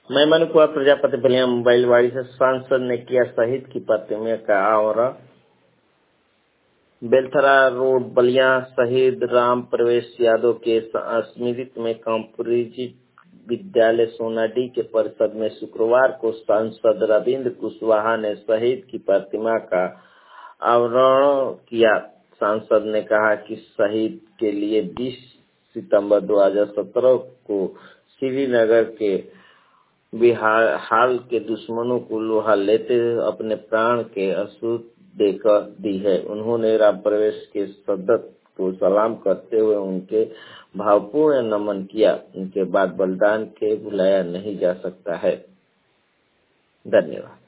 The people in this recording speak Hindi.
मैं मनुकुआ प्रजापति बलिया मोबाइलवाड़ी से सांसद ने किया शहीद की प्रतिमा का अनावरण। बेलथरा रोड बलिया शहीद राम प्रवेश यादव के स्मृति में कॉम्प्रेहेंसिव विद्यालय सोनाडीह के परिसर में शुक्रवार को सांसद रविंद्र कुशवाहा ने शहीद की प्रतिमा का अनावरण किया। सांसद ने कहा कि शहीद के लिए 20 सितंबर 2017 को श्रीनगर के बिहार के दुश्मनों को लोहा लेते हुए अपने प्राण के आहुति देकर दी है। उन्होंने राम प्रवेश के शहादत को सलाम करते हुए उनके भावपूर्ण नमन किया। उनके बाद बलिदान के भुलाया नहीं जा सकता है। धन्यवाद।